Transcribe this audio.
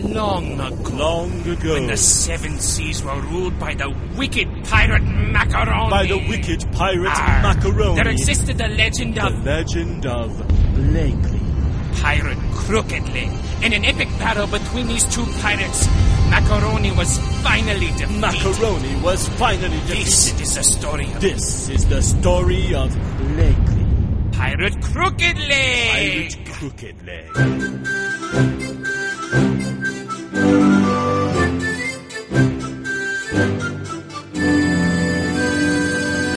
Long ago. Long ago. When the seven seas were ruled by the wicked pirate Macaroni. By the wicked pirate Macaroni. There existed the legend of... The legend of Blakely. Pirate Crooked Leg. In an epic battle between these two pirates, Macaroni was finally defeated. Macaroni was finally defeated. This is the story of... This is the story of Blakely. Pirate Crooked Leg. Pirate Crooked Leg.